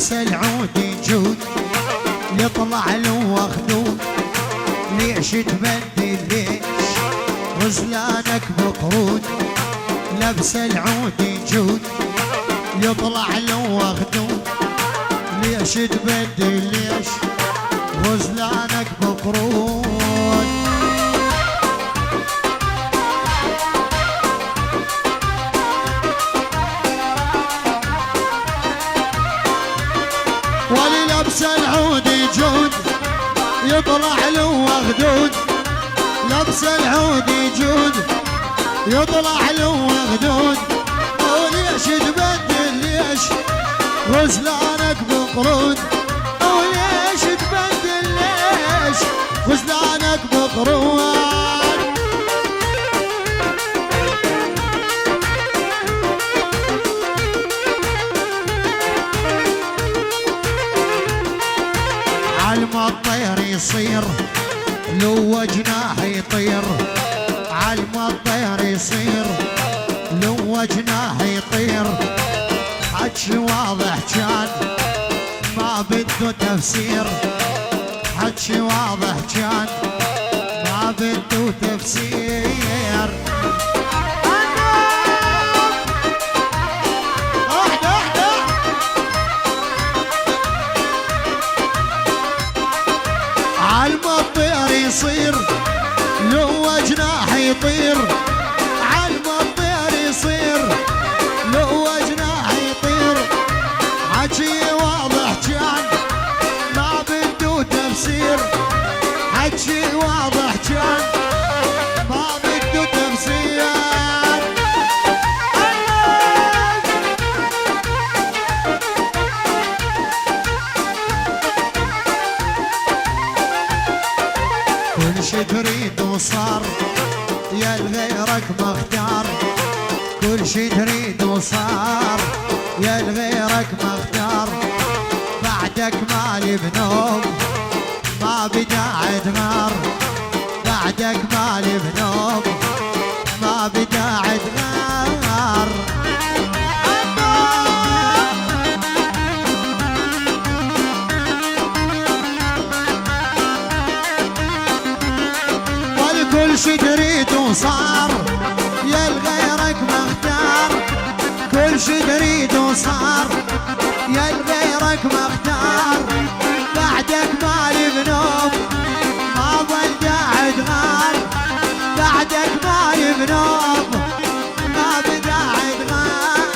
لبس العود يجود يطلع له خدود ليش تبدل ليش غزلانك بقرود لبس العود يجود يطلع له خدود ليش تبدل ليش غزلانك بقرود وللبس العود يجود يطلع له خدود لبس العود يجود يطلع له خدود وليش تبدل ليش غزلانك بقرود وليش تبدل ليش غزلانك بقرود علم الطير يصير لو جناح يطير علم الطير يصير لو جناح يطير حكي واضح كان ما بده تفسير حكي واضح كان ما بده تفسير علم الطير يصير لو جناح يطير علم الطير يصير لو جناح يطير حكي واضح كان ما بده تفسير حكي واضح كان ما بده تفسير كل شي تريد وصار يا لغيرك مختار كل شي تريد وصار يا لغيرك مختار بعدك مالي بنوم ما بداعي تغار بعدك مالي بنوم ما بداعي تغار كل شي تريد وصار يا لغيرك مختار كل شي تريد وصار يا لغيرك مختار بعدك مالي بنوم ما ظل داعي تغار بعدك مالي بنوم ما بداعي تغار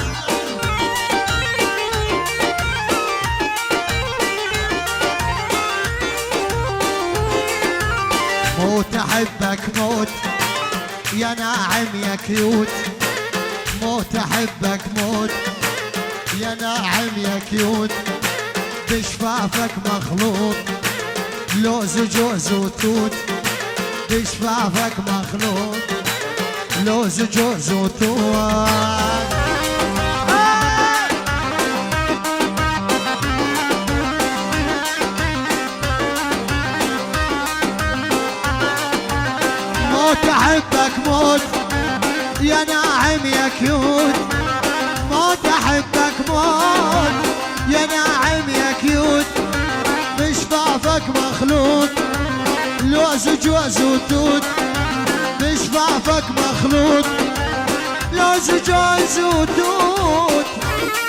موت احبك موت يا ناعم يا كيوت موت احبك موت يا ناعم يا كيوت بشفافك مخلوط لوز جوز وتوت بشفافك مخلوط لوز جوز وتوت موت احبك موت يا ناعم يا كيوت موت احبك موت يا ناعم يا كيوت بشفافك مخلوط لوز جوز وتوت بشفافك مخلوط لوز جوز وتوت